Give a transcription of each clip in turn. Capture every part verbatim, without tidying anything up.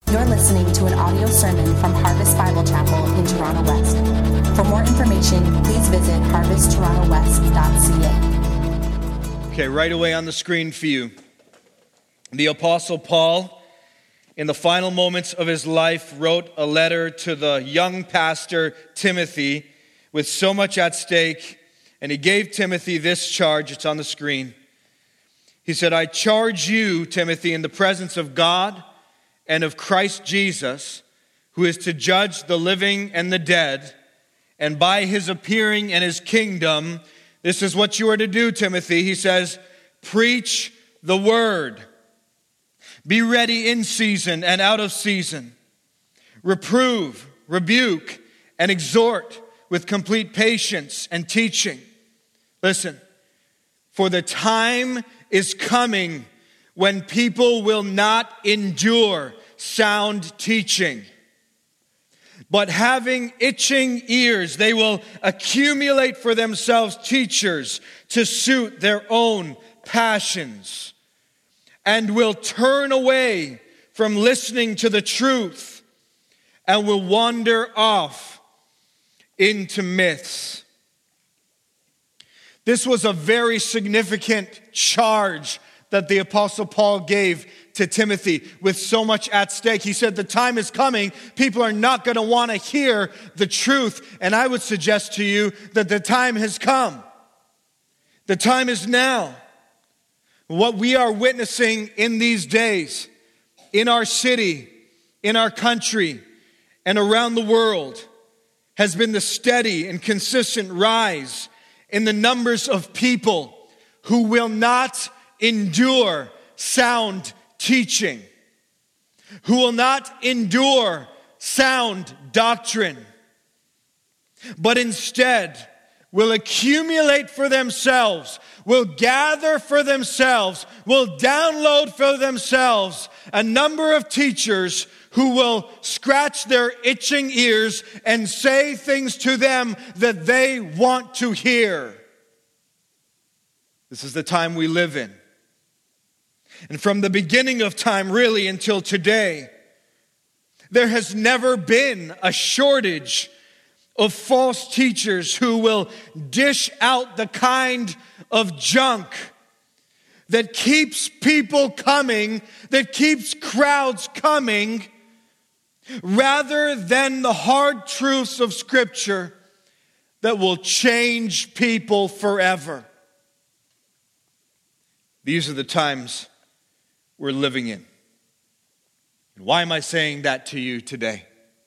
You're listening to an audio sermon from Harvest Bible Chapel in Toronto West. For more information, please visit harvest toronto west dot c a. Okay, right away on the screen for you, the Apostle Paul, in the final moments of his life, wrote a letter to the young pastor Timothy with so much at stake, and he gave Timothy this charge. It's on the screen. He said, "I charge you, Timothy, in the presence of God and of Christ Jesus, who is to judge the living and the dead, and by his appearing and his kingdom, this is what you are to do, Timothy." He says, "Preach the word. Be ready in season and out of season. Reprove, rebuke, and exhort with complete patience and teaching." Listen, "For the time is coming when people will not endure sound teaching, but having itching ears, they will accumulate for themselves teachers to suit their own passions, and will turn away from listening to the truth and will wander off into myths." This was a very significant charge that the Apostle Paul gave to Timothy with so much at stake. He said the time is coming. People are not going to want to hear the truth. And I would suggest to you that the time has come. The time is now. What we are witnessing in these days, in our city, in our country, and around the world, has been the steady and consistent rise in the numbers of people who will not endure sound teaching, who will not endure sound doctrine, but instead will accumulate for themselves, will gather for themselves, will download for themselves a number of teachers who will scratch their itching ears and say things to them that they want to hear. This is the time we live in. And from the beginning of time, really, until today, there has never been a shortage of false teachers who will dish out the kind of junk that keeps people coming, that keeps crowds coming, rather than the hard truths of Scripture that will change people forever. These are the times we're living in. And why am I saying that to you today?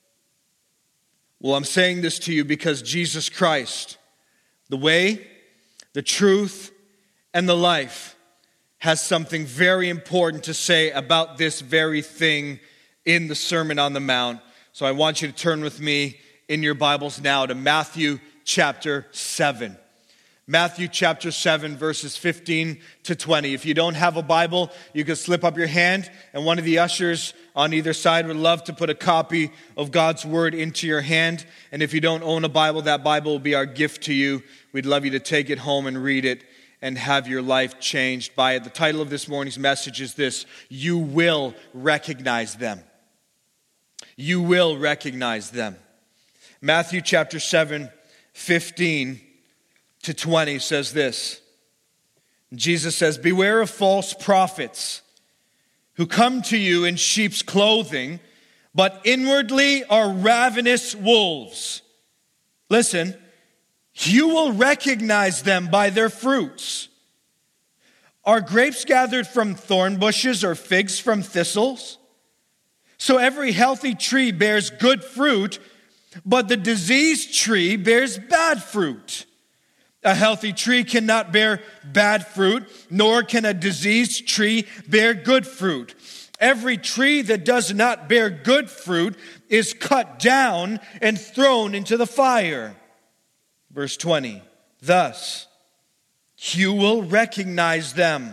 Well, I'm saying this to you because Jesus Christ, the way, the truth, and the life, has something very important to say about this very thing in the Sermon on the Mount. So I want you to turn with me in your Bibles now to Matthew chapter seven. Matthew chapter seven, verses fifteen to twenty. If you don't have a Bible, you can slip up your hand, and one of the ushers on either side would love to put a copy of God's Word into your hand. And if you don't own a Bible, that Bible will be our gift to you. We'd love you to take it home and read it and have your life changed by it. The title of this morning's message is this: You will recognize them. You will recognize them. Matthew chapter seven, fifteen to twenty says this. Jesus says, "Beware of false prophets who come to you in sheep's clothing, but inwardly are ravenous wolves." Listen, "You will recognize them by their fruits. Are grapes gathered from thorn bushes or figs from thistles? So every healthy tree bears good fruit, but the diseased tree bears bad fruit. A healthy tree cannot bear bad fruit, nor can a diseased tree bear good fruit. Every tree that does not bear good fruit is cut down and thrown into the fire." Verse twenty, "Thus you will recognize them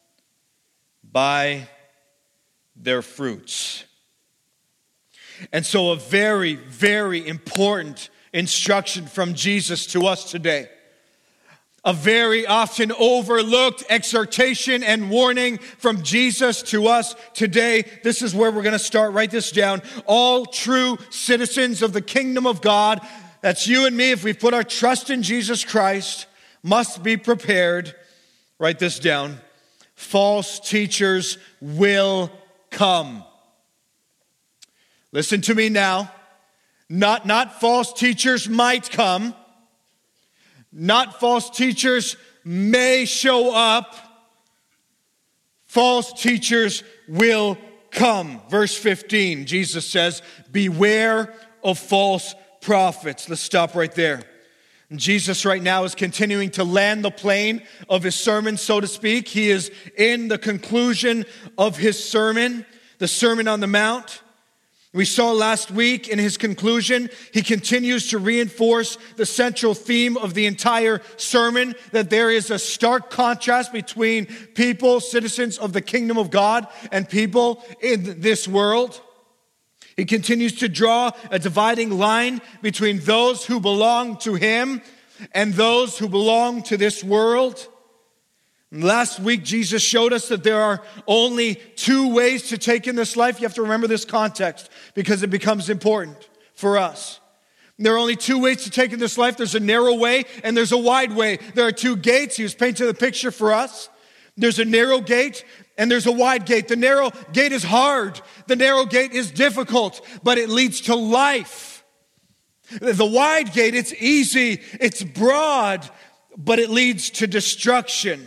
by their fruits." And so a very, very important instruction from Jesus to us today. a very often overlooked exhortation and warning from Jesus to us today. This is where we're going to start. Write this down. All true citizens of the kingdom of God, that's you and me, if we've put our trust in Jesus Christ, must be prepared. Write this down. False teachers will come. Listen to me now. Not, not false teachers might come. Not false teachers may show up. False teachers will come. Verse fifteen, Jesus says, beware of false prophets. Let's stop right there. And Jesus right now is continuing to land the plane of his sermon, so to speak. He is in the conclusion of his sermon, the Sermon on the Mount. We saw last week in his conclusion, he continues to reinforce the central theme of the entire sermon, that there is a stark contrast between people, citizens of the kingdom of God, and people in this world. He continues to draw a dividing line between those who belong to him and those who belong to this world. Last week, Jesus showed us that there are only two ways to take in this life. You have to remember this context because it becomes important for us. There are only two ways to take in this life. There's a narrow way and there's a wide way. There are two gates. He was painting the picture for us. There's a narrow gate and there's a wide gate. The narrow gate is hard. The narrow gate is difficult, but it leads to life. The wide gate, it's easy, it's broad, but it leads to destruction.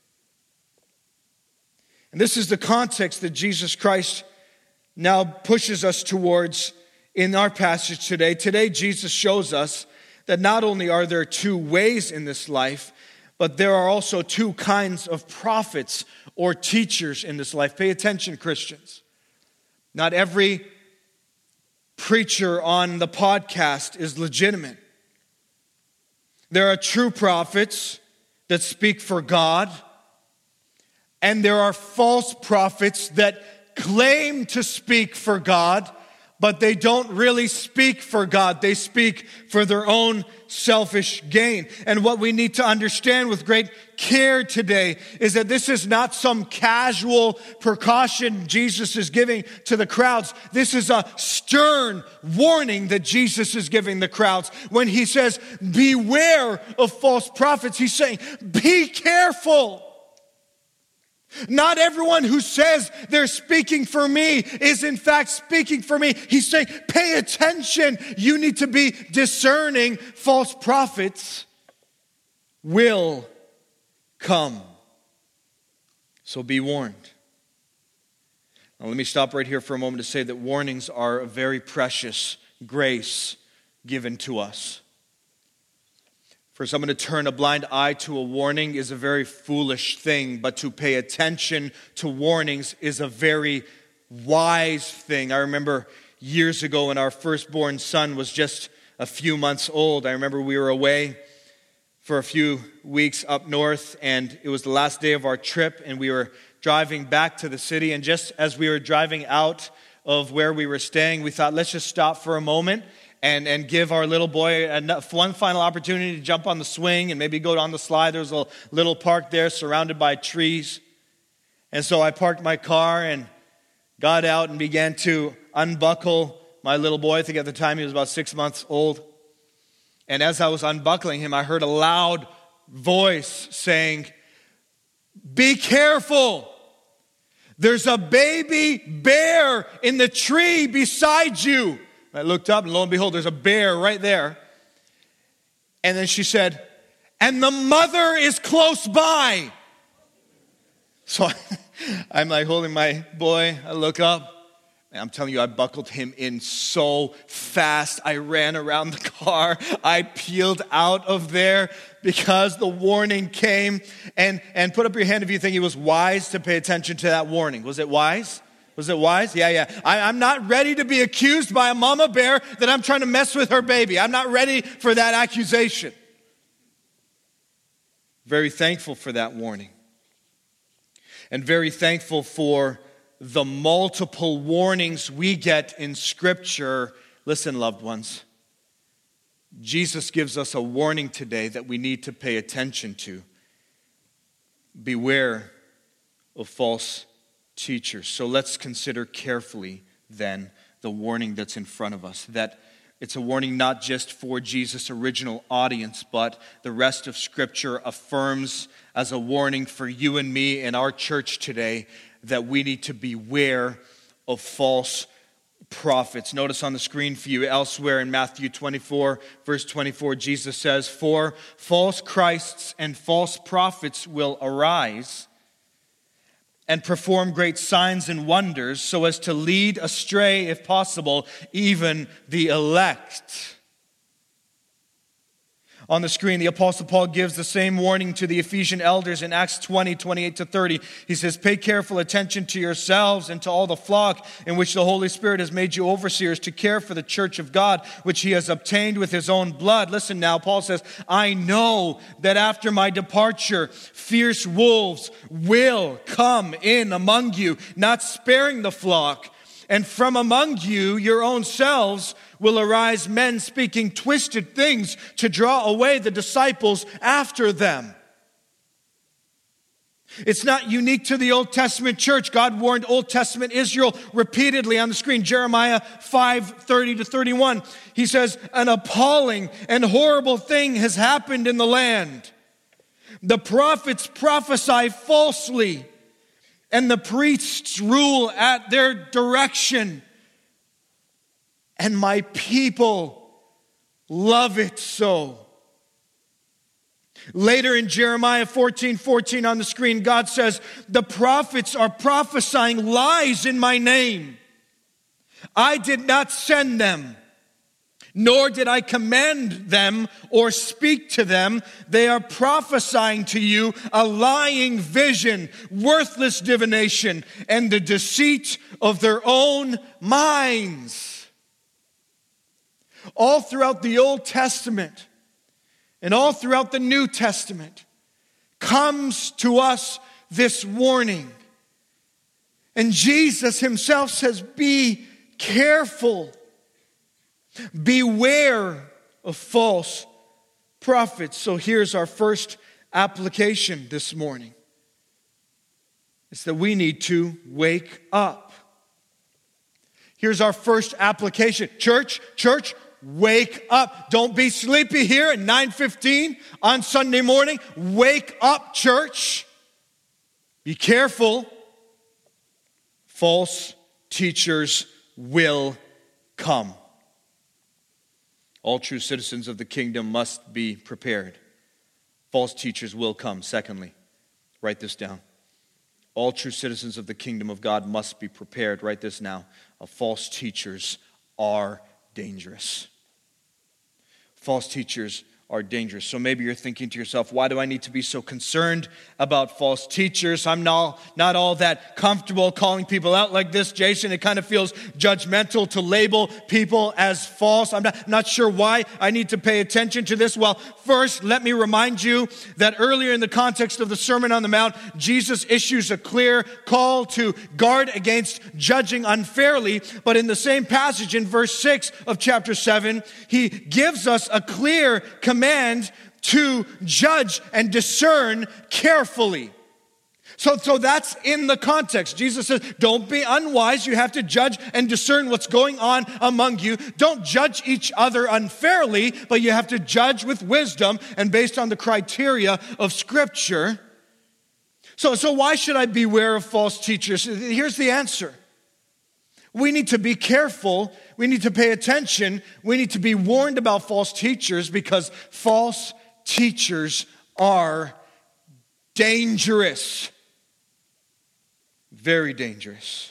And this is the context that Jesus Christ now pushes us towards in our passage today. Today, Jesus shows us that not only are there two ways in this life, but there are also two kinds of prophets or teachers in this life. Pay attention, Christians. Not every preacher on the podcast is legitimate. There are true prophets that speak for God, and there are false prophets that claim to speak for God, but they don't really speak for God. They speak for their own selfish gain. And what we need to understand with great care today is that this is not some casual precaution Jesus is giving to the crowds. This is a stern warning that Jesus is giving the crowds. When he says, beware of false prophets, he's saying, be careful. Not everyone who says they're speaking for me is in fact speaking for me. He's saying, pay attention. You need to be discerning. False prophets will come. So be warned. Now let me stop right here for a moment to say that warnings are a very precious grace given to us. For someone to turn a blind eye to a warning is a very foolish thing, but to pay attention to warnings is a very wise thing. I remember years ago when our firstborn son was just a few months old. I remember we were away for a few weeks up north, and it was the last day of our trip, and we were driving back to the city. And just as we were driving out of where we were staying, we thought, let's just stop for a moment And, and give our little boy enough, one final opportunity to jump on the swing and maybe go down the slide. There was a little park there surrounded by trees. And so I parked my car and got out and began to unbuckle my little boy. I think at the time he was about six months old. And as I was unbuckling him, I heard a loud voice saying, be careful. There's a baby bear in the tree beside you. I looked up and lo and behold, there's a bear right there. And then she said, and the mother is close by. So I'm like holding my boy. I look up. And I'm telling you, I buckled him in so fast. I ran around the car. I peeled out of there because the warning came. And, and put up your hand if you think it was wise to pay attention to that warning. Was it wise? Was it wise? Yeah, yeah. I, I'm not ready to be accused by a mama bear that I'm trying to mess with her baby. I'm not ready for that accusation. Very thankful for that warning. And very thankful for the multiple warnings we get in Scripture. Listen, loved ones. Jesus gives us a warning today that we need to pay attention to. Beware of false teachers. So let's consider carefully then the warning that's in front of us. That it's a warning not just for Jesus' original audience, but the rest of Scripture affirms as a warning for you and me in our church today that we need to beware of false prophets. Notice on the screen for you elsewhere in Matthew twenty-four, verse twenty-four, Jesus says, "For false Christs and false prophets will arise and perform great signs and wonders so as to lead astray, if possible, even the elect." On the screen, the Apostle Paul gives the same warning to the Ephesian elders in Acts twenty, twenty-eight to thirty. He says, "Pay careful attention to yourselves and to all the flock in which the Holy Spirit has made you overseers to care for the church of God, which he has obtained with his own blood." Listen now, Paul says, "I know that after my departure, fierce wolves will come in among you, not sparing the flock. And from among you, your own selves, will arise men speaking twisted things to draw away the disciples after them." It's not unique to the Old Testament church. God warned Old Testament Israel repeatedly on the screen. Jeremiah five, thirty to thirty-one. He says, "An appalling and horrible thing has happened in the land. The prophets prophesy falsely, and the priests rule at their direction. And my people love it so." Later in Jeremiah fourteen, fourteen on the screen, God says, "The prophets are prophesying lies in my name. I did not send them, nor did I command them or speak to them. They are prophesying to you a lying vision, worthless divination, and the deceit of their own minds." All throughout the Old Testament and all throughout the New Testament comes to us this warning. And Jesus himself says, "Be careful. Beware of false prophets." So here's our first application this morning. It's that we need to wake up. Here's our first application. Church, church, wake up. Don't be sleepy here at nine fifteen on Sunday morning. Wake up, church. Be careful. False teachers will come. All true citizens of the kingdom must be prepared. False teachers will come. Secondly, write this down. All true citizens of the kingdom of God must be prepared. Write this now. False teachers are dangerous. False teachers are dangerous. So maybe you're thinking to yourself, why do I need to be so concerned about false teachers? I'm not, not all that comfortable calling people out like this, Jason. It kind of feels judgmental to label people as false. I'm not, not sure why I need to pay attention to this. Well, first, let me remind you that earlier in the context of the Sermon on the Mount, Jesus issues a clear call to guard against judging unfairly. But in the same passage in verse six of chapter seven, he gives us a clear command command to judge and discern carefully. So, so that's in the context. Jesus says, don't be unwise. You have to judge and discern what's going on among you. Don't judge each other unfairly, but you have to judge with wisdom and based on the criteria of Scripture. So, so why should I beware of false teachers? Here's the answer. We need to be careful. We need to pay attention. We need to be warned about false teachers because false teachers are dangerous. Very dangerous.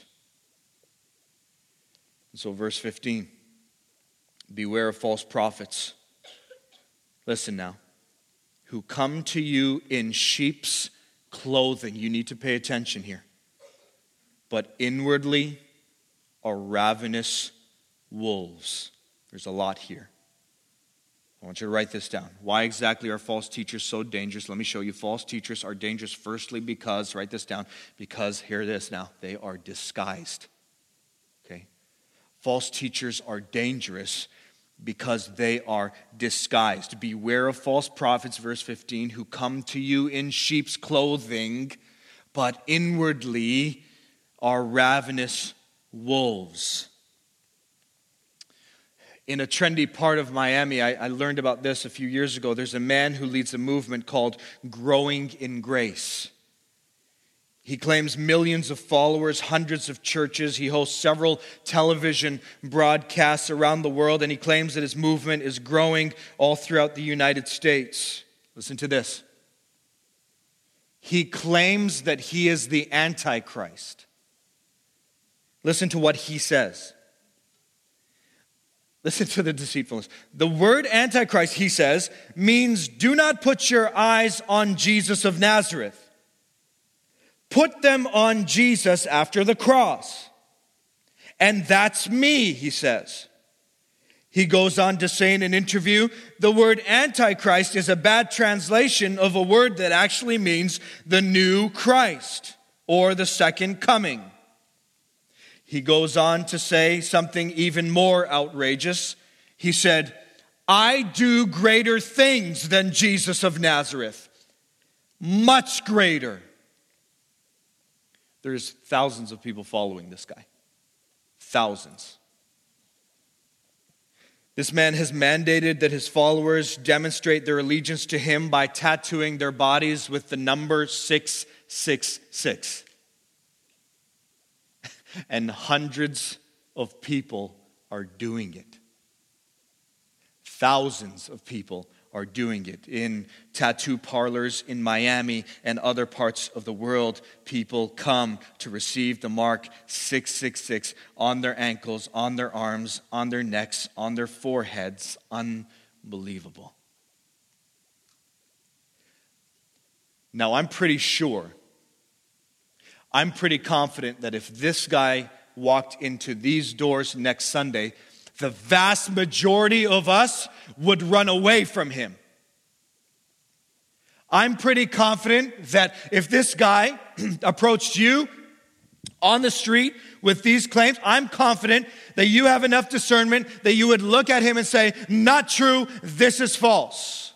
And so verse fifteen, beware of false prophets. Listen now. Who come to you in sheep's clothing. You need to pay attention here. But inwardly are ravenous wolves. There's a lot here. I want you to write this down. Why exactly are false teachers so dangerous? Let me show you. False teachers are dangerous firstly because, write this down, because, hear this now, they are disguised. Okay? False teachers are dangerous because they are disguised. Beware of false prophets, verse fifteen, who come to you in sheep's clothing, but inwardly are ravenous wolves. In a trendy part of Miami, I, I learned about this a few years ago. There's a man who leads a movement called Growing in Grace. He claims millions of followers, hundreds of churches. He hosts several television broadcasts around the world, and he claims that his movement is growing all throughout the United States. Listen to this. He claims that he is the Antichrist. Listen to what he says. Listen to the deceitfulness. The word Antichrist, he says, means do not put your eyes on Jesus of Nazareth. Put them on Jesus after the cross. And that's me, he says. He goes on to say in an interview, the word Antichrist is a bad translation of a word that actually means the new Christ or the second coming. He goes on to say something even more outrageous. He said, I do greater things than Jesus of Nazareth. Much greater. There's thousands of people following this guy. Thousands. This man has mandated that his followers demonstrate their allegiance to him by tattooing their bodies with the number six six six. And hundreds of people are doing it. Thousands of people are doing it. In tattoo parlors in Miami and other parts of the world, people come to receive the mark six six six on their ankles, on their arms, on their necks, on their foreheads. Unbelievable. Now, I'm pretty sure, I'm pretty confident that if this guy walked into these doors next Sunday, the vast majority of us would run away from him. I'm pretty confident that if this guy approached you on the street with these claims, I'm confident that you have enough discernment that you would look at him and say, not true, this is false.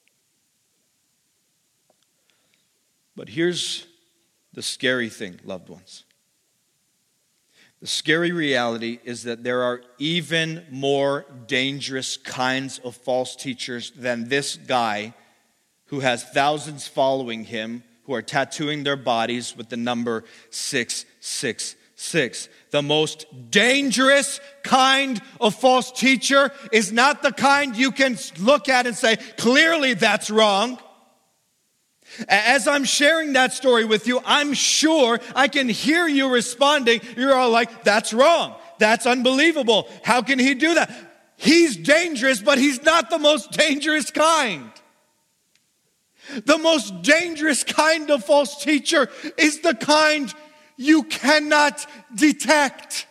But here's the scary thing, loved ones. The scary reality is that there are even more dangerous kinds of false teachers than this guy who has thousands following him who are tattooing their bodies with the number six six six. The most dangerous kind of false teacher is not the kind you can look at and say, clearly that's wrong. As I'm sharing that story with you, I'm sure I can hear you responding. You're all like, that's wrong. That's unbelievable. How can he do that? He's dangerous, but he's not the most dangerous kind. The most dangerous kind of false teacher is the kind you cannot detect.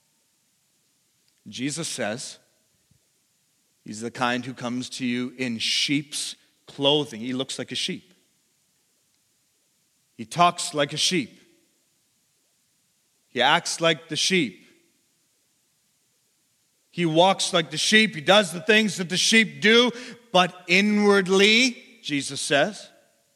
Jesus says he's the kind who comes to you in sheep's clothing. He looks like a sheep. He talks like a sheep. He acts like the sheep. He walks like the sheep. He does the things that the sheep do. But inwardly, Jesus says,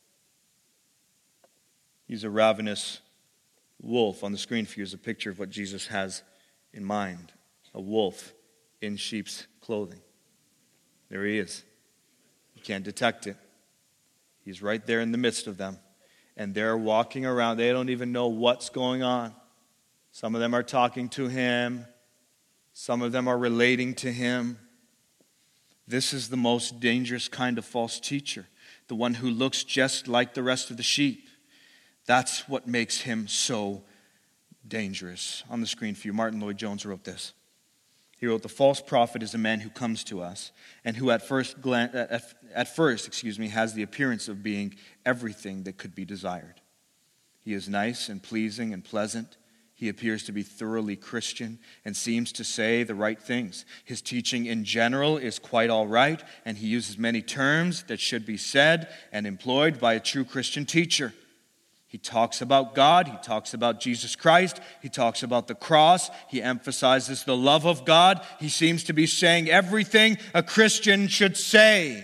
he's a ravenous wolf. On the screen for you is a picture of what Jesus has in mind. A wolf in sheep's clothing. There he is. You can't detect it. He's right there in the midst of them. And they're walking around. They don't even know what's going on. Some of them are talking to him. Some of them are relating to him. This is the most dangerous kind of false teacher. The one who looks just like the rest of the sheep. That's what makes him so dangerous. On the screen for you, Martin Lloyd-Jones wrote this. He wrote, the false prophet is a man who comes to us and who at first, glan- at, at first excuse me, has the appearance of being everything that could be desired. He is nice and pleasing and pleasant. He appears to be thoroughly Christian and seems to say the right things. His teaching in general is quite all right, and he uses many terms that should be said and employed by a true Christian teacher. He talks about God. He talks about Jesus Christ. He talks about the cross. He emphasizes the love of God. He seems to be saying everything a Christian should say.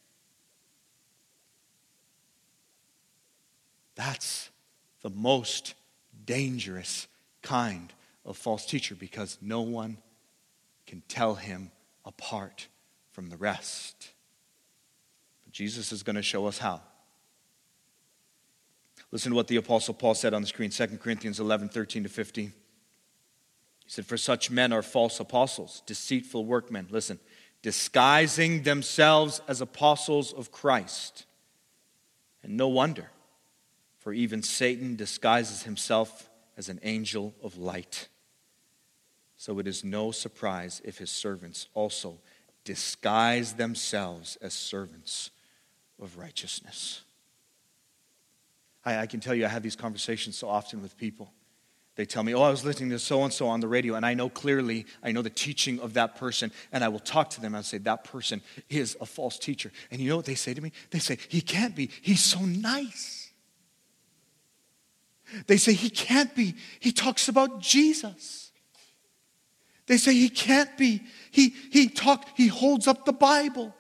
That's the most dangerous kind of false teacher, because no one can tell him apart from the rest. But Jesus is going to show us how. Listen to what the Apostle Paul said on the screen, Second Corinthians eleven, thirteen to fifteen. He said, "For such men are false apostles, deceitful workmen." Listen, "disguising themselves as apostles of Christ. And no wonder, for even Satan disguises himself as an angel of light. So it is no surprise if his servants also disguise themselves as servants of righteousness." I, I can tell you, I have these conversations so often with people. They tell me, "Oh, I was listening to so-and-so on the radio, and I know clearly, I know the teaching of that person." And I will talk to them and say, "That person is a false teacher." And you know what they say to me? They say, "He can't be. He's so nice." They say, "He can't be. He talks about Jesus." They say, "He can't be. He, he, talk, he holds up the Bible."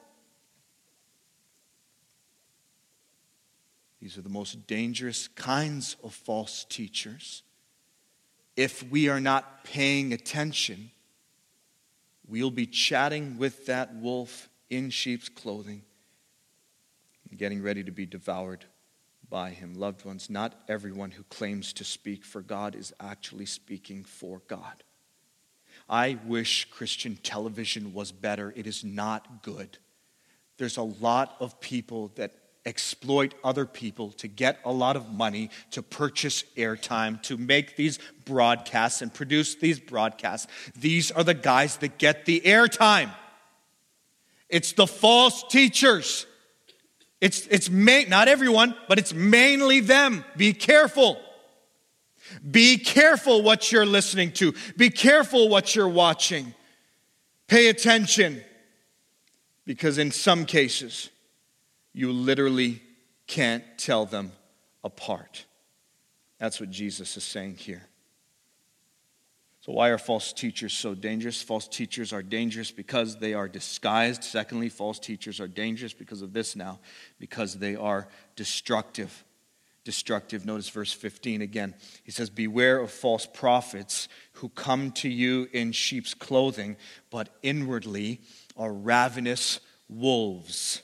These are the most dangerous kinds of false teachers. If we are not paying attention, we'll be chatting with that wolf in sheep's clothing, getting ready to be devoured by him. Loved ones, not everyone who claims to speak for God is actually speaking for God. I wish Christian television was better. It is not good. There's a lot of people that exploit other people to get a lot of money, to purchase airtime, to make these broadcasts and produce these broadcasts. These are the guys that get the airtime. It's the false teachers. It's, it's main, not everyone, but it's mainly them. Be careful. Be careful what you're listening to. Be careful what you're watching. Pay attention. Because in some cases, you literally can't tell them apart. That's what Jesus is saying here. So why are false teachers so dangerous? False teachers are dangerous because they are disguised. Secondly, false teachers are dangerous because of this now, because they are destructive. Destructive. Notice verse fifteen again. He says, "Beware of false prophets who come to you in sheep's clothing, but inwardly are ravenous wolves."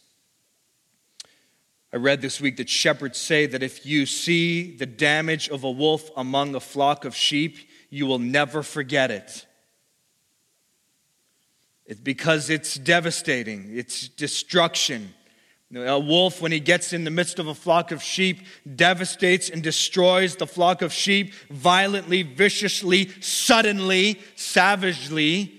I read this week that shepherds say that if you see the damage of a wolf among a flock of sheep, you will never forget it. It's because it's devastating. It's destruction. A wolf, when he gets in the midst of a flock of sheep, devastates and destroys the flock of sheep violently, viciously, suddenly, savagely.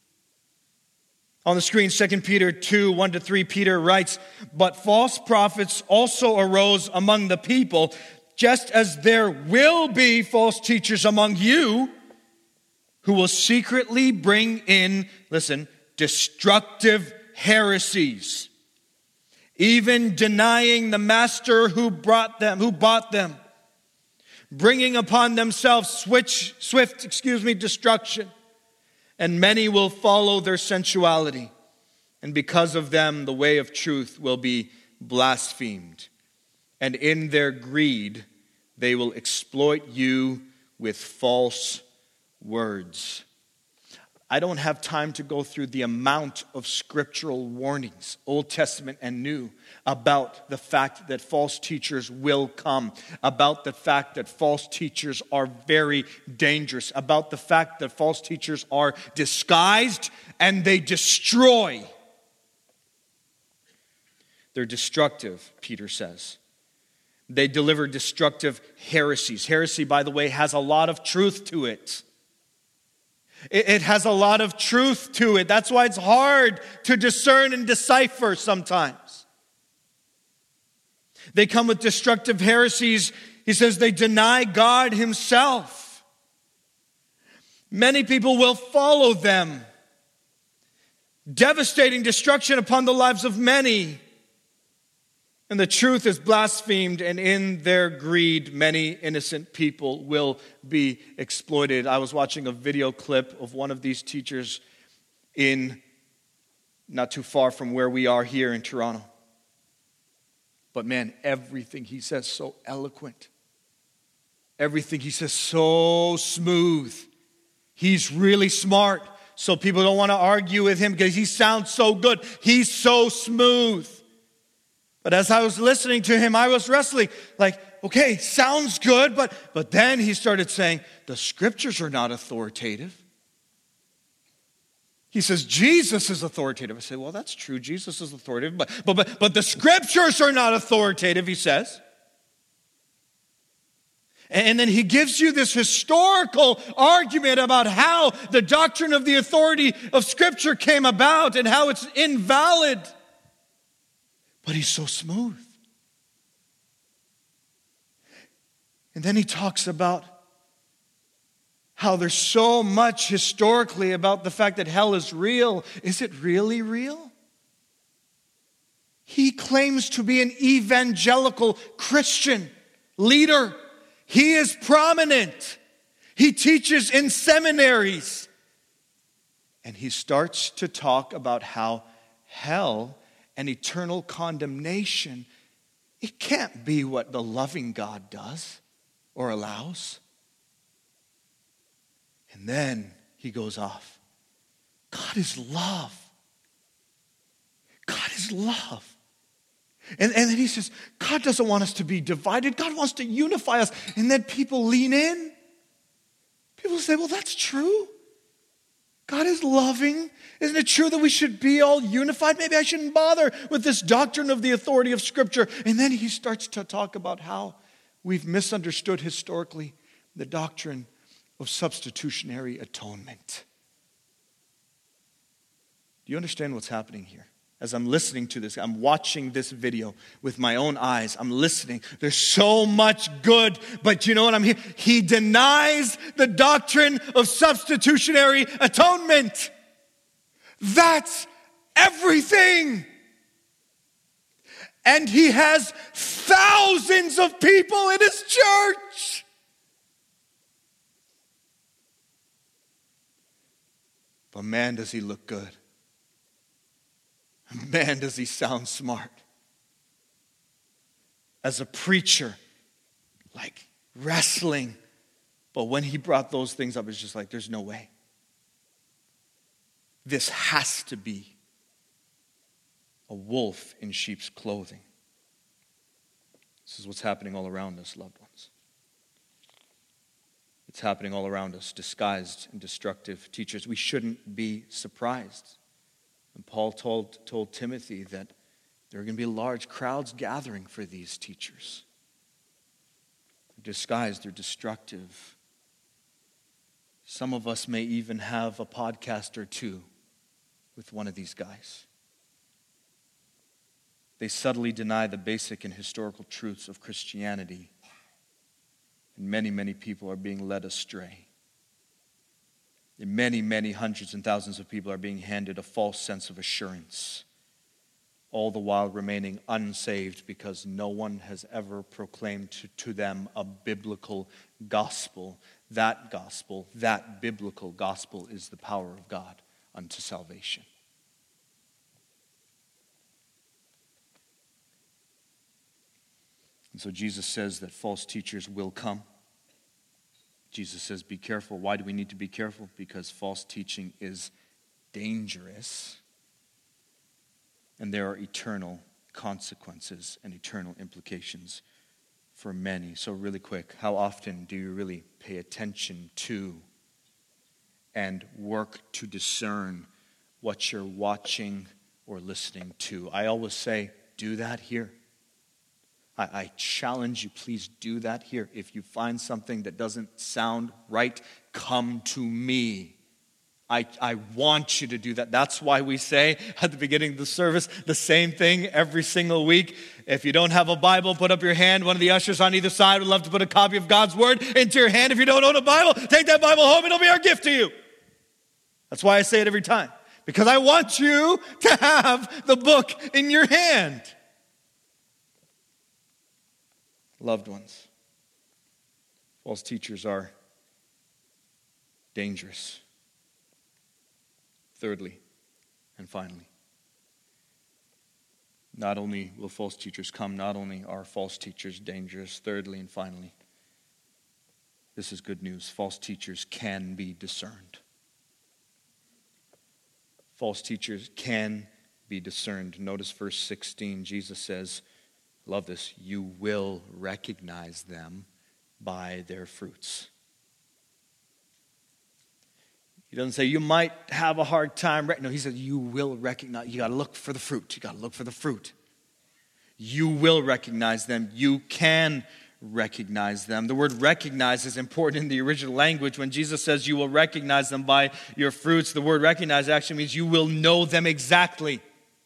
On the screen, Second Peter two, one to three, Peter writes, "But false prophets also arose among the people, just as there will be false teachers among you, who will secretly bring in," listen, "destructive heresies, even denying the master who brought them, who bought them, bringing upon themselves switch, swift, excuse me, destruction. And many will follow their sensuality, and because of them the way of truth will be blasphemed. And in their greed they will exploit you with false words." I don't have time to go through the amount of scriptural warnings, Old Testament and New, about the fact that false teachers will come, about the fact that false teachers are very dangerous, about the fact that false teachers are disguised and they destroy. They're destructive, Peter says. They deliver destructive heresies. Heresy, by the way, has a lot of truth to it. It has a lot of truth to it. That's why it's hard to discern and decipher sometimes. They come with destructive heresies. He says they deny God himself. Many people will follow them. Devastating destruction upon the lives of many. And the truth is blasphemed, and in their greed, many innocent people will be exploited. I was watching a video clip of one of these teachers in not too far from where we are here in Toronto. But man, everything he says so eloquent. Everything he says so smooth. He's really smart, so people don't want to argue with him because he sounds so good. He's so smooth. But as I was listening to him, I was wrestling. Like, okay, sounds good, but, but then he started saying, the scriptures are not authoritative. He says, Jesus is authoritative. I say, well, that's true. Jesus is authoritative, but, but, but, but the scriptures are not authoritative, he says. And then he gives you this historical argument about how the doctrine of the authority of Scripture came about and how it's invalid. But he's so smooth. And then he talks about how there's so much historically about the fact that hell is real. Is it really real? He claims to be an evangelical Christian leader. He is prominent. He teaches in seminaries. And he starts to talk about how hell and eternal condemnation, it can't be what the loving God does or allows. And then he goes off. God is love. God is love. And, and then he says, God doesn't want us to be divided. God wants to unify us. And then people lean in. People say, well, that's true. God is loving. Isn't it true that we should be all unified? Maybe I shouldn't bother with this doctrine of the authority of Scripture. And then he starts to talk about how we've misunderstood historically the doctrine of substitutionary atonement. Do you understand what's happening here? As I'm listening to this, I'm watching this video with my own eyes. I'm listening. There's so much good, but you know what I'm hearing? He denies the doctrine of substitutionary atonement. That's everything. And he has thousands of people in his church. But man, does he look good. Man, does he sound smart. As a preacher, like wrestling. But when he brought those things up, it's just like, there's no way. This has to be a wolf in sheep's clothing. This is what's happening all around us, loved ones. It's happening all around us, disguised and destructive teachers. We shouldn't be surprised. And Paul told, told Timothy that there are going to be large crowds gathering for these teachers. They're disguised, they're destructive. Some of us may even have a podcast or two with one of these guys. They subtly deny the basic and historical truths of Christianity. And many, many people are being led astray. And many, many hundreds and thousands of people are being handed a false sense of assurance, all the while remaining unsaved because no one has ever proclaimed to, to them a biblical gospel. That gospel, that biblical gospel is the power of God unto salvation. And so Jesus says that false teachers will come. Jesus says, be careful. Why do we need to be careful? Because false teaching is dangerous. And there are eternal consequences and eternal implications for many. So really quick, how often do you really pay attention to and work to discern what you're watching or listening to? I always say, do that here. I, I challenge you, please do that here. If you find something that doesn't sound right, come to me. I, I want you to do that. That's why we say at the beginning of the service the same thing every single week. If you don't have a Bible, put up your hand. One of the ushers on either side would love to put a copy of God's Word into your hand. If you don't own a Bible, take that Bible home. It'll be our gift to you. That's why I say it every time. Because I want you to have the book in your hand. loved ones. False teachers are dangerous. Thirdly, and finally, not only will false teachers come, not only are false teachers dangerous, thirdly and finally, this is good news, false teachers can be discerned. False teachers can be discerned. Notice verse sixteen, Jesus says, love this, you will recognize them by their fruits. He doesn't say you might have a hard time. No, he says you will recognize. You got to look for the fruit. You got to look for the fruit. You will recognize them. You can recognize them. The word recognize is important in the original language. When Jesus says you will recognize them by your fruits, the word recognize actually means you will know them exactly.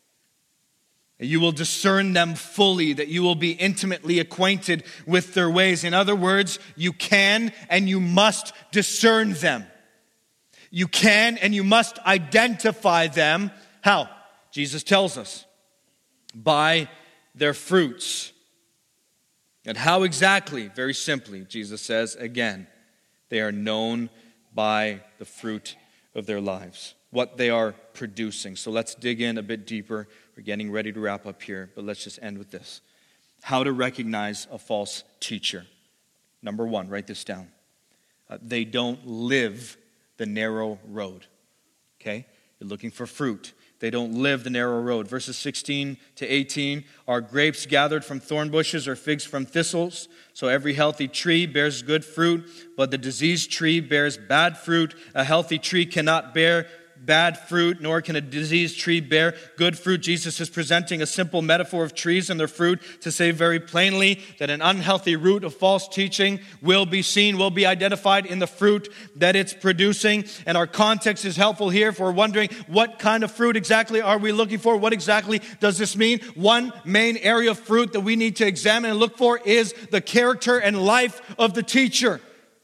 You will discern them fully, that you will be intimately acquainted with their ways. In other words, you can and you must discern them. You can and you must identify them. How? Jesus tells us. By their fruits. And how exactly? Very simply, Jesus says again, they are known by the fruit of their lives, what they are producing. So let's dig in a bit deeper. We're getting ready to wrap up here, but let's just end with this. How to recognize a false teacher. Number one, write this down. Uh, they don't live the narrow road. Okay? You're looking for fruit. They don't live the narrow road. Verses sixteen to eighteen, are grapes gathered from thorn bushes or figs from thistles? So every healthy tree bears good fruit, but the diseased tree bears bad fruit. A healthy tree cannot bear bad fruit, nor can a diseased tree bear good fruit. Jesus is presenting a simple metaphor of trees and their fruit to say very plainly that an unhealthy root of false teaching will be seen, will be identified in the fruit that it's producing. And our context is helpful here if we're wondering what kind of fruit exactly are we looking for? What exactly does this mean? One main area of fruit that we need to examine and look for is the character and life of the teacher.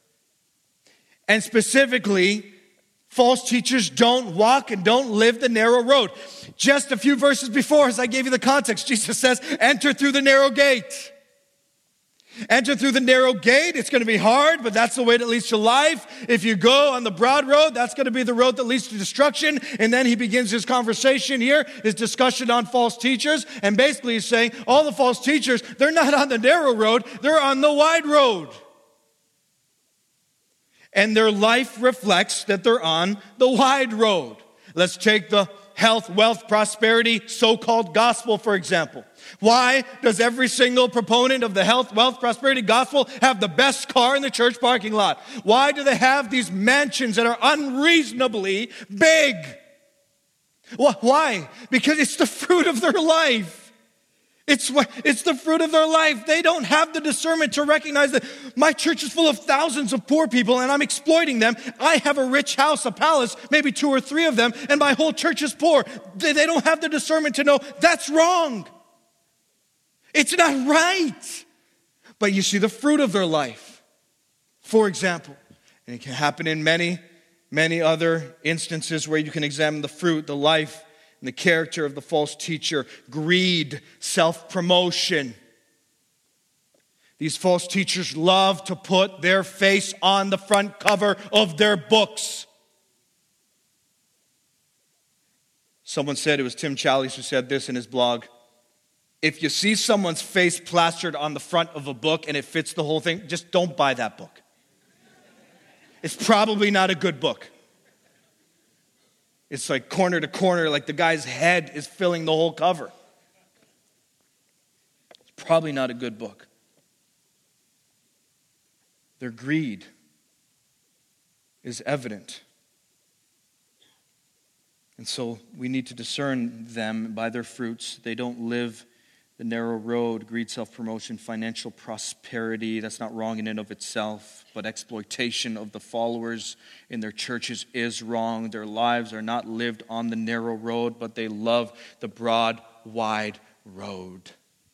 And specifically, false teachers don't walk and don't live the narrow road. Just a few verses before, as I gave you the context, Jesus says, enter through the narrow gate. Enter through the narrow gate. It's going to be hard, but that's the way that leads to life. If you go on the broad road, that's going to be the road that leads to destruction. And then he begins his conversation here, his discussion on false teachers. And basically he's saying, all the false teachers, they're not on the narrow road, they're on the wide road. And their life reflects that they're on the wide road. Let's take the health, wealth, prosperity, so-called gospel, for example. Why does every single proponent of the health, wealth, prosperity gospel have the best car in the church parking lot? Why do they have these mansions that are unreasonably big? Why? Because it's the fruit of their life. It's what, it's the fruit of their life. They don't have the discernment to recognize that my church is full of thousands of poor people and I'm exploiting them. I have a rich house, a palace, maybe two or three of them, and my whole church is poor. They, they don't have the discernment to know that's wrong. It's not right. But you see the fruit of their life. For example, and it can happen in many, many other instances where you can examine the fruit, the life, and the character of the false teacher. Greed, self-promotion. These false teachers love to put their face on the front cover of their books. Someone said, it was Tim Challies who said this in his blog, if you see someone's face plastered on the front of a book and it fits the whole thing, just don't buy that book. It's probably not a good book. It's like corner to corner, like the guy's head is filling the whole cover. It's probably not a good book. Their greed is evident. And so we need to discern them by their fruits. They don't live the narrow road, greed, self-promotion, financial prosperity. That's not wrong in and of itself, but exploitation of the followers in their churches is wrong. Their lives are not lived on the narrow road, but they love the broad, wide road.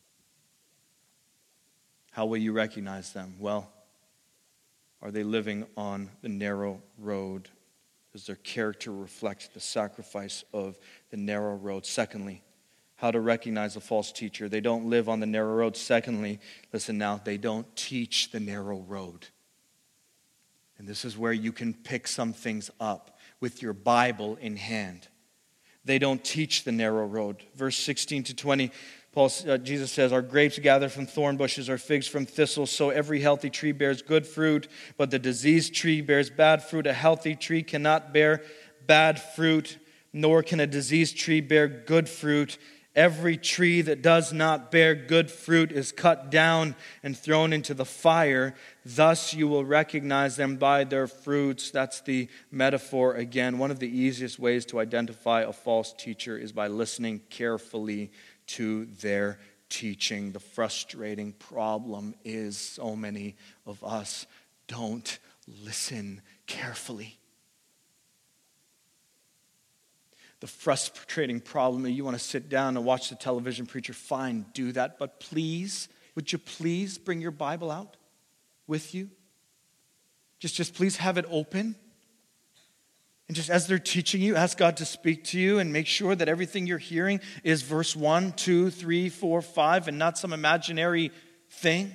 How will you recognize them? Well, are they living on the narrow road? Does their character reflect the sacrifice of the narrow road? Secondly, how to recognize a false teacher. They don't live on the narrow road. Secondly, listen now, they don't teach the narrow road. And this is where you can pick some things up with your Bible in hand. They don't teach the narrow road. Verse sixteen to twenty, Paul, uh, Jesus says, "Are grapes gathered from thorn bushes or figs from thistles? So every healthy tree bears good fruit, but the diseased tree bears bad fruit. A healthy tree cannot bear bad fruit, nor can a diseased tree bear good fruit. Every tree that does not bear good fruit is cut down and thrown into the fire. Thus you will recognize them by their fruits." That's the metaphor again. One of the easiest ways to identify a false teacher is by listening carefully to their teaching. The frustrating problem is so many of us don't listen carefully. The frustrating problem is you want to sit down and watch the television preacher. Fine, do that. But please, would you please bring your Bible out with you? Just, just please have it open. And just as they're teaching you, ask God to speak to you and make sure that everything you're hearing is verse one, two, three, four, five, and not some imaginary thing.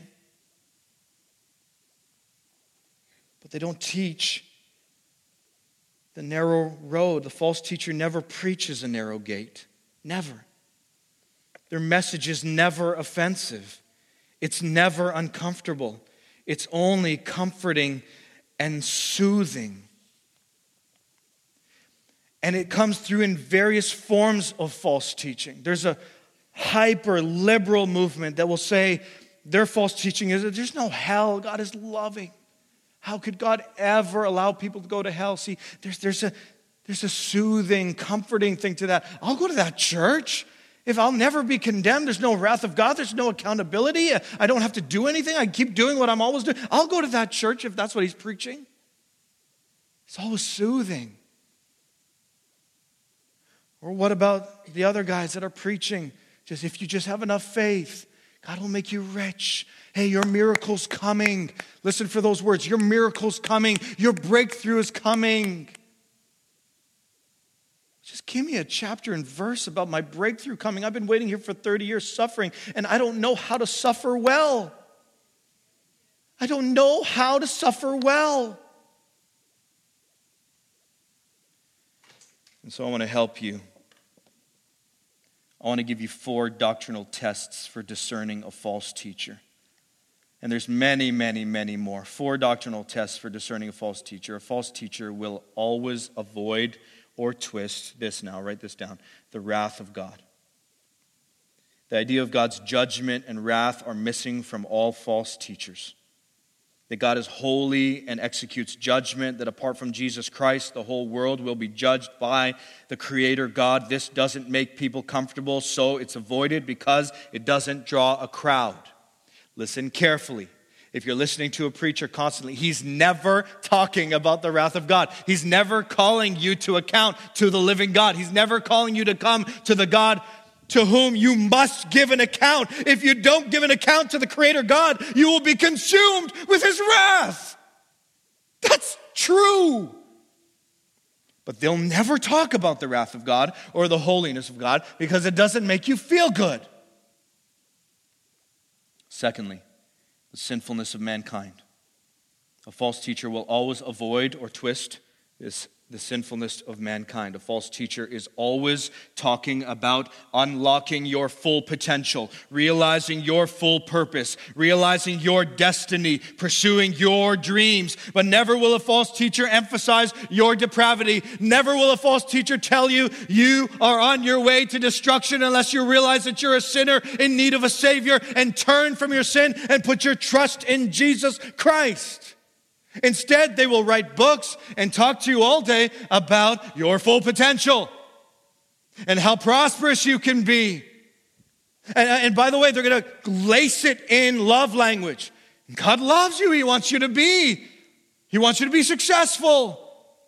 But they don't teach the narrow road. The false teacher never preaches a narrow gate. Never. Their message is never offensive. It's never uncomfortable. It's only comforting and soothing. And it comes through in various forms of false teaching. There's a hyper-liberal movement that will say their false teaching is that there's no hell. God is loving. How could God ever allow people to go to hell? See, there's, there's, a, there's a soothing, comforting thing to that. I'll go to that church. If I'll never be condemned, there's no wrath of God, there's no accountability, I don't have to do anything, I keep doing what I'm always doing. I'll go to that church if that's what he's preaching. It's always soothing. Or what about the other guys that are preaching, just if you just have enough faith, God will make you rich. Hey, your miracle's coming. Listen for those words. Your miracle's coming. Your breakthrough is coming. Just give me a chapter and verse about my breakthrough coming. I've been waiting here for thirty years suffering, and I don't know how to suffer well. I don't know how to suffer well. And so I want to help you. I want to give you four doctrinal tests for discerning a false teacher. And there's many, many, many more. Four doctrinal tests for discerning a false teacher. A false teacher will always avoid or twist this now, write this down, the wrath of God. The idea of God's judgment and wrath are missing from all false teachers. That God is holy and executes judgment, that apart from Jesus Christ, the whole world will be judged by the Creator God. This doesn't make people comfortable, so it's avoided because it doesn't draw a crowd. Listen carefully. If you're listening to a preacher constantly, he's never talking about the wrath of God. He's never calling you to account to the living God. He's never calling you to come to the God to whom you must give an account. If you don't give an account to the Creator God, you will be consumed with His wrath. That's true. But they'll never talk about the wrath of God or the holiness of God because it doesn't make you feel good. Secondly, the sinfulness of mankind. A false teacher will always avoid or twist this the sinfulness of mankind. A false teacher is always talking about unlocking your full potential, realizing your full purpose, realizing your destiny, pursuing your dreams. But never will a false teacher emphasize your depravity. Never will a false teacher tell you you are on your way to destruction unless you realize that you're a sinner in need of a Savior and turn from your sin and put your trust in Jesus Christ. Instead, they will write books and talk to you all day about your full potential and how prosperous you can be. And, and by the way, they're going to lace it in love language. God loves you. He wants you to be. He wants you to be successful.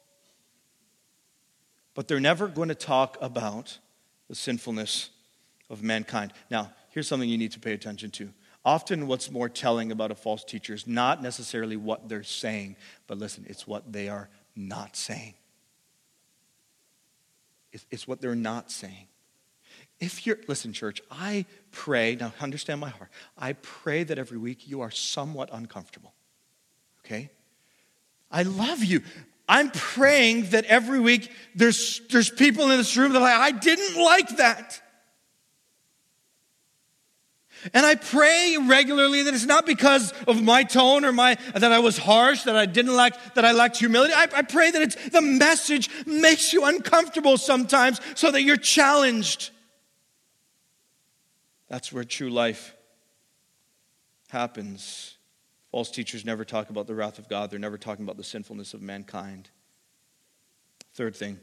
But they're never going to talk about the sinfulness of mankind. Now, here's something you need to pay attention to. Often what's more telling about a false teacher is not necessarily what they're saying, but listen, it's what they are not saying. It's, it's what they're not saying. If you're, listen, church, I pray, now understand my heart, I pray that every week you are somewhat uncomfortable, okay? I love you. I'm praying that every week there's, there's people in this room that are like, I didn't like that. And I pray regularly that it's not because of my tone or my that I was harsh, that I didn't like, that I lacked humility. I, I pray that it's the message makes you uncomfortable sometimes so that you're challenged. That's where true life happens. False teachers never talk about the wrath of God. They're never talking about the sinfulness of mankind. Third thing,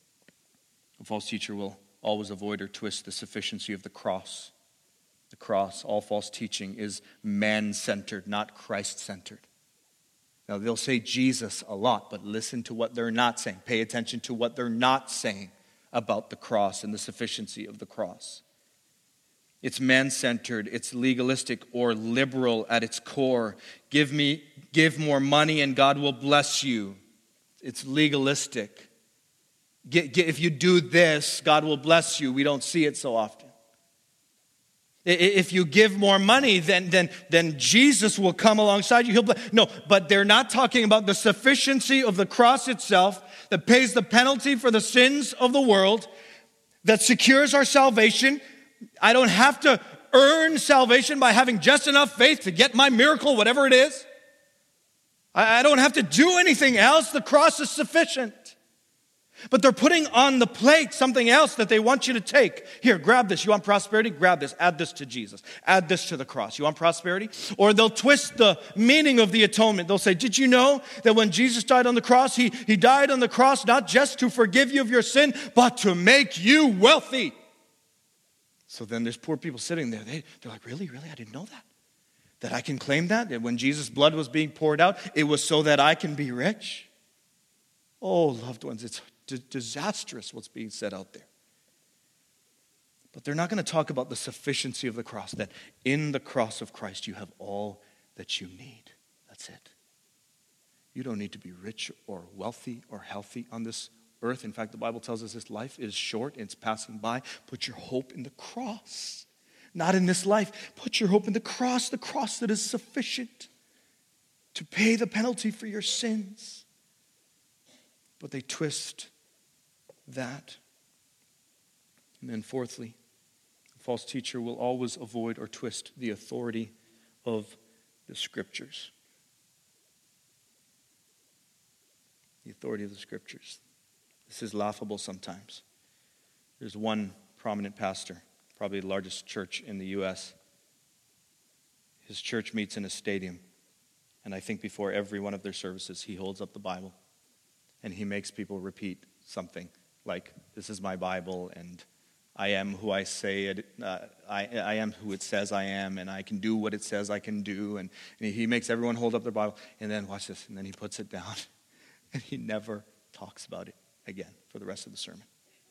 a false teacher will always avoid or twist the sufficiency of the cross. The cross, all false teaching is man-centered, not Christ-centered. Now, they'll say Jesus a lot, but listen to what they're not saying. Pay attention to what they're not saying about the cross and the sufficiency of the cross. It's man-centered, it's legalistic or liberal at its core. Give me, give more money and God will bless you. It's legalistic. Get, get, if you do this, God will bless you. We don't see it so often. If you give more money, then, then, then Jesus will come alongside you. He'll bless. No, but they're not talking about the sufficiency of the cross itself that pays the penalty for the sins of the world, that secures our salvation. I don't have to earn salvation by having just enough faith to get my miracle, whatever it is. I don't have to do anything else. The cross is sufficient. But they're putting on the plate something else that they want you to take. Here, grab this. You want prosperity? Grab this. Add this to Jesus. Add this to the cross. You want prosperity? Or they'll twist the meaning of the atonement. They'll say, did you know that when Jesus died on the cross, he, he died on the cross not just to forgive you of your sin, but to make you wealthy? So then there's poor people sitting there. They, they're like, really, really? I didn't know that. That I can claim that? That when Jesus' blood was being poured out, it was so that I can be rich? Oh, loved ones, it's d- disastrous what's being said out there. But they're not going to talk about the sufficiency of the cross, that in the cross of Christ you have all that you need. That's it. You don't need to be rich or wealthy or healthy on this earth. In fact, the Bible tells us this life is short and it's passing by. Put your hope in the cross. Not in this life. Put your hope in the cross, the cross that is sufficient to pay the penalty for your sins. But they twist that. And then fourthly, a false teacher will always avoid or twist the authority of the Scriptures. The authority of the Scriptures. This is laughable sometimes. There's one prominent pastor, probably the largest church in the U S. His church meets in a stadium. And I think before every one of their services, he holds up the Bible. And he makes people repeat something like, this is my Bible, and I am who I say it, uh, I, I am who it says I am, and I can do what it says I can do. And, and he makes everyone hold up their Bible. And then, watch this, and then he puts it down. And he never talks about it again for the rest of the sermon.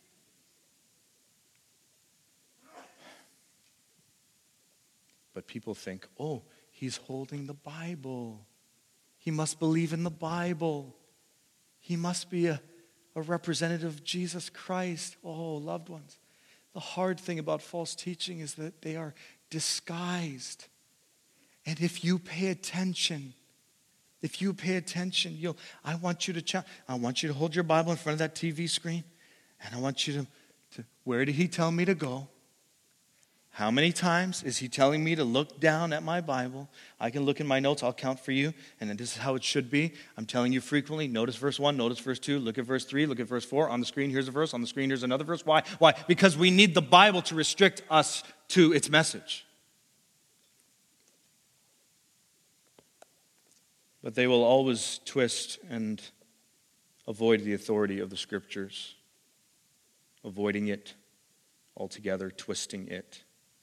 But people think, oh, he's holding the Bible. He must believe in the Bible. He must be a, a representative of Jesus Christ. Oh, loved ones. The hard thing about false teaching is that they are disguised. And if you pay attention, if you pay attention, you'll, I want you to ch- I want you to hold your Bible in front of that T V screen. And I want you to, to, where did he tell me to go? How many times is he telling me to look down at my Bible? I can look in my notes, I'll count for you, and then this is how it should be. I'm telling you frequently, notice verse one, notice verse two, look at verse three, look at verse four. On the screen, here's a verse. On the screen, here's another verse. Why? Why? Because we need the Bible to restrict us to its message. But they will always twist and avoid the authority of the Scriptures, avoiding it altogether, twisting it.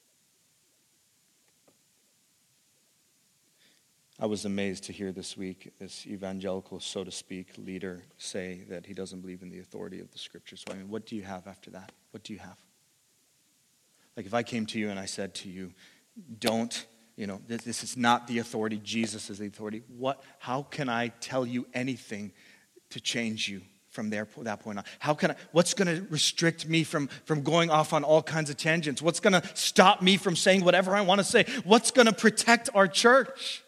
I was amazed to hear this week this evangelical, so to speak, leader say that he doesn't believe in the authority of the Scriptures. So, I mean, what do you have after that? What do you have? Like if I came to you and I said to you, don't, you know, this, this is not the authority, Jesus is the authority. What? How can I tell you anything to change you from there, that point on? How can I, what's going to restrict me from, from going off on all kinds of tangents? What's going to stop me from saying whatever I want to say? What's going to protect our church?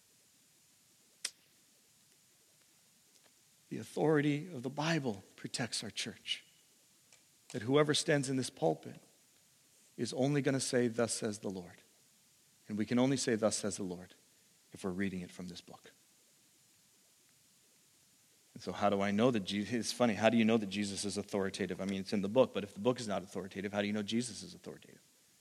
The authority of the Bible protects our church. That whoever stands in this pulpit is only going to say, thus says the Lord. And we can only say, thus says the Lord, if we're reading it from this book. And so how do I know that Jesus, it's funny, how do you know that Jesus is authoritative? I mean, it's in the book, but if the book is not authoritative, how do you know Jesus is authoritative?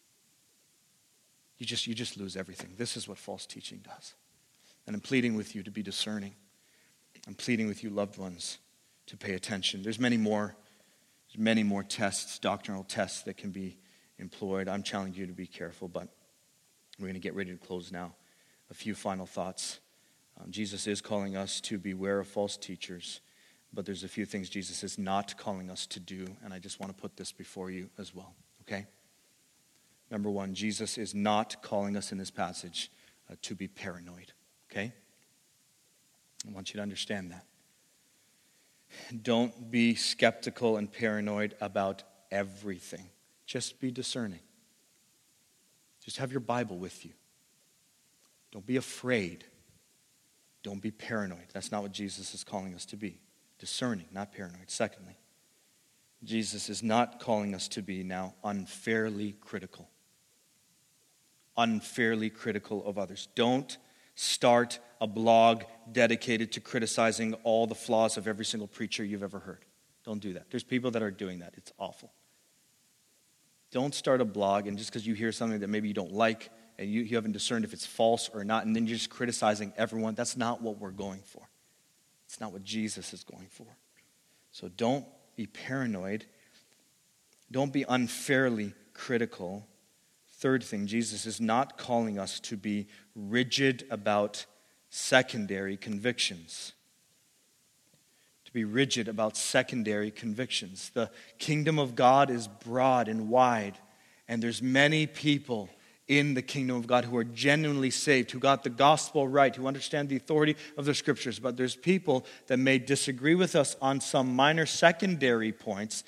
You just, you just lose everything. This is what false teaching does. And I'm pleading with you to be discerning. I'm pleading with you, loved ones, to pay attention. There's many more, there's many more tests, doctrinal tests that can be employed. I'm challenging you to be careful, but we're going to get ready to close now. A few final thoughts. Um, Jesus is calling us to beware of false teachers, but there's a few things Jesus is not calling us to do, and I just want to put this before you as well, okay? Number one, Jesus is not calling us in this passage uh, to be paranoid, okay? I want you to understand that. Don't be skeptical and paranoid about everything. Just be discerning. Just have your Bible with you. Don't be afraid. Don't be paranoid. That's not what Jesus is calling us to be. Discerning, not paranoid. Secondly, Jesus is not calling us to be now unfairly critical. Unfairly critical of others. Don't start a blog dedicated to criticizing all the flaws of every single preacher you've ever heard. Don't do that. There's people that are doing that. It's awful. Don't start a blog, and just because you hear something that maybe you don't like, and you, you haven't discerned if it's false or not, and then you're just criticizing everyone, that's not what we're going for. It's not what Jesus is going for. So don't be paranoid. Don't be unfairly critical. Third thing, Jesus is not calling us to be rigid about secondary convictions. To be rigid about secondary convictions. The kingdom of God is broad and wide, and there's many people in the kingdom of God who are genuinely saved, who got the gospel right, who understand the authority of the scriptures. But there's people that may disagree with us on some minor secondary points.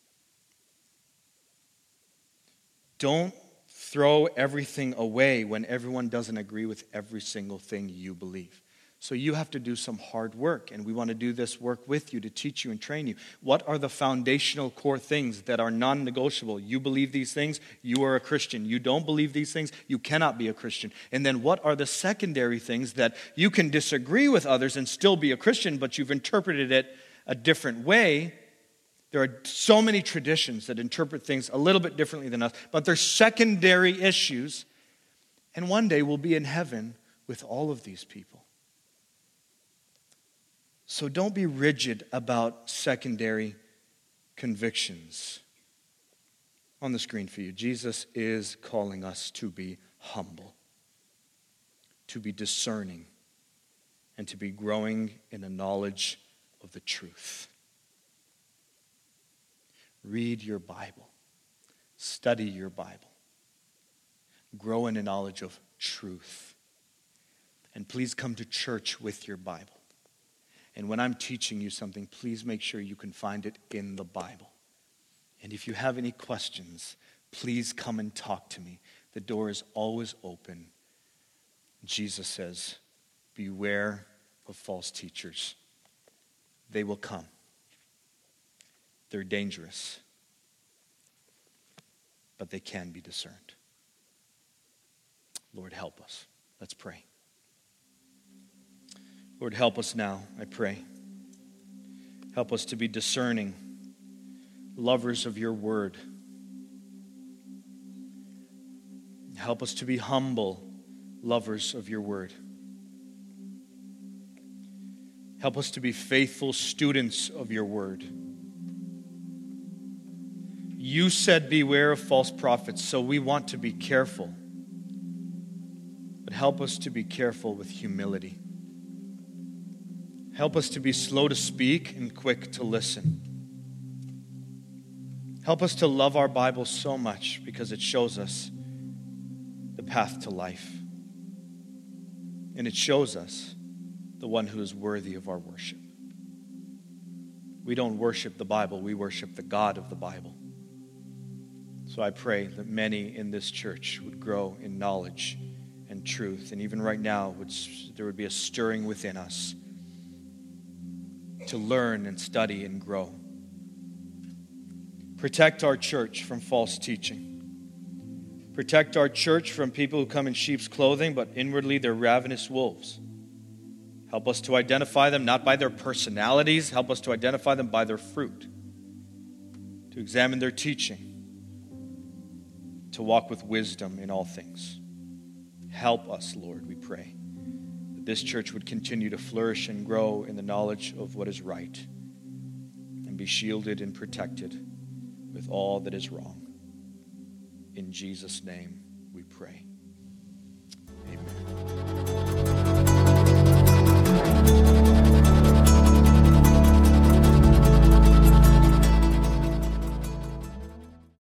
Don't throw everything away when everyone doesn't agree with every single thing you believe. So you have to do some hard work, and we want to do this work with you to teach you and train you. What are the foundational core things that are non-negotiable? You believe these things, you are a Christian. You don't believe these things, you cannot be a Christian. And then what are the secondary things that you can disagree with others and still be a Christian, but you've interpreted it a different way? There are so many traditions that interpret things a little bit differently than us, but they're secondary issues. And one day we'll be in heaven with all of these people. So don't be rigid about secondary convictions. On the screen for you, Jesus is calling us to be humble, to be discerning, and to be growing in a knowledge of the truth. Read your Bible. Study your Bible. Grow in a knowledge of truth. And please come to church with your Bible. And when I'm teaching you something, please make sure you can find it in the Bible. And if you have any questions, please come and talk to me. The door is always open. Jesus says, beware of false teachers. They will come. They're dangerous, but they can be discerned. Lord, help us. Let's pray. Lord, help us now, I pray. Help us to be discerning, lovers of your word. Help us to be humble, lovers of your word. Help us to be faithful students of your word. You said beware of false prophets, so we want to be careful. But help us to be careful with humility. Help us to be slow to speak and quick to listen. Help us to love our Bible so much because it shows us the path to life. And it shows us the one who is worthy of our worship. We don't worship the Bible, we worship the God of the Bible. So I pray that many in this church would grow in knowledge and truth. And even right now, would, there would be a stirring within us to learn and study and grow. Protect our church from false teaching. Protect our church from people who come in sheep's clothing, but inwardly they're ravenous wolves. Help us to identify them not by their personalities. Help us to identify them by their fruit. To examine their teaching. To walk with wisdom in all things. Help us, Lord, we pray, that this church would continue to flourish and grow in the knowledge of what is right and be shielded and protected with all that is wrong. In Jesus' name we pray.